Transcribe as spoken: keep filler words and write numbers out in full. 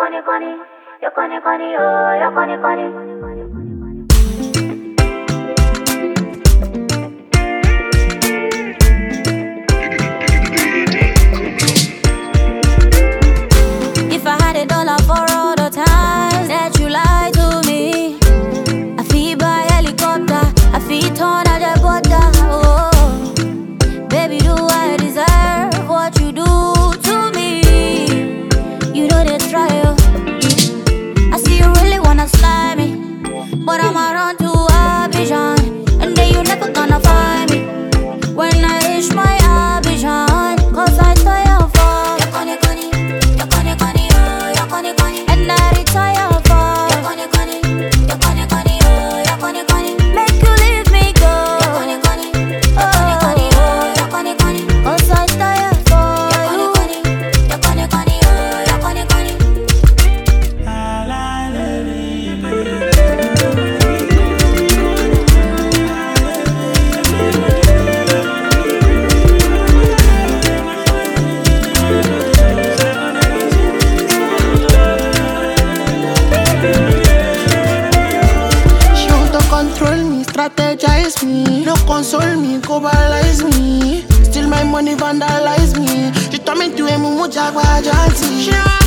conny conny, you conny conny, oh, you conny conny. If I had a dollar for all the times that you lied to me, I feel by helicopter, I feel turn out the butter. Oh, baby, do I deserve what you do to me? You know they try, oh. I see you really wanna slime me, but I'm around to Abidjan, and then you never gonna find me when I reach my Abidjan, cause I tire for you conny conny, you conny conny, oh, you conny conny, and I retire for you conny conny, you conny conny, oh, you conny conny, make you leave me go, you conny conny, you conny conny, oh, you conny conny, cause I tire for you conny conny, you conny conny, oh, you conny conny. She want to control me, strategize me, no console me, cobalize me. Steal my money, vandalize me. She turn me to a mumu jagwa janty. She